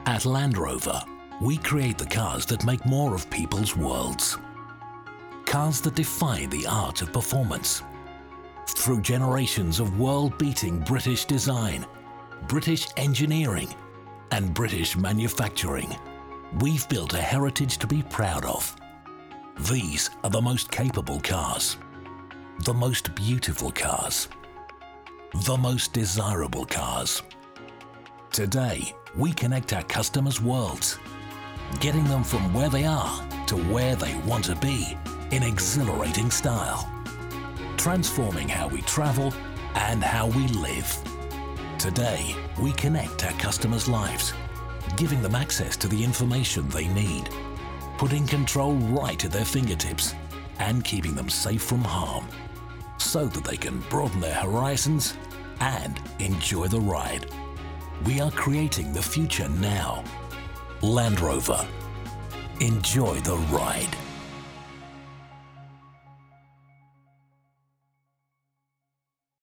At Land Rover, we create the cars that make more of people's worlds. Cars that defy the art of performance. Through generations of world-beating British design, British engineering, and British manufacturing, we've built a heritage to be proud of. These are the most capable cars, the most beautiful cars, the most desirable cars. Today, we connect our customers' worlds, getting them from where they are to where they want to be in exhilarating style, transforming how we travel and how we live. Today, we connect our customers' lives, giving them access to the information they need, putting control right at their fingertips and keeping them safe from harm, so that they can broaden their horizons and enjoy the ride. We are creating the future now. Land Rover. Enjoy the ride.